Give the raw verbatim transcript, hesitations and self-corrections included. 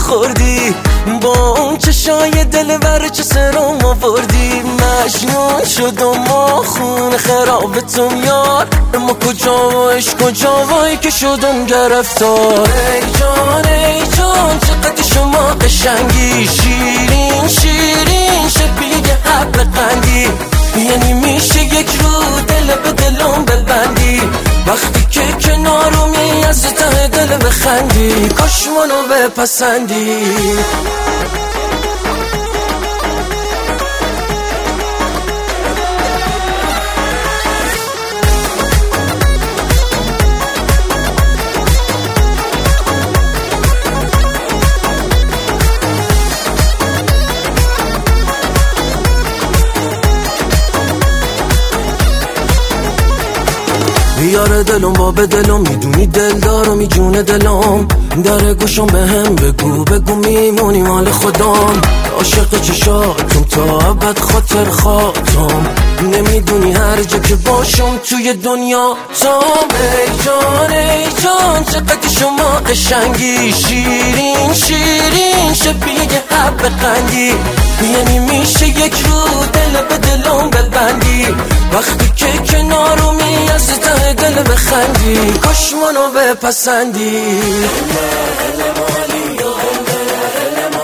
خوردی، با اون چشای دلبر چه سرم آوردی. مجنون شدم ما خون خرابتم یار، اما کجا و عشق کجا وای که شدم گرفتار. ای جان ای جان چقدر شما قشنگی، شیرین شیرین شبیه حب قندی. یعنی میشه یک رو دل به دلم ببندی، وقتی که کنارمی از ته دل بخندی. کاش منو بپسندی. بیاره دلم با به دلم، میدونی دل دارم میجونه دلم. در گوشم به هم بگو بگو میمونی مال خودم. عاشق چشاتم تا ابد خاطر خاطم، نمیدونی هر جا که باشم توی دنیا تام. ای جان ای جان چقدر شما قشنگی، شیرین شیرین شبیه حب قندی. یعنی میشه یک رو دل به دلم ببندی، وقتی که کنارمی از ته دل بخندی. کاش منو بپسندی.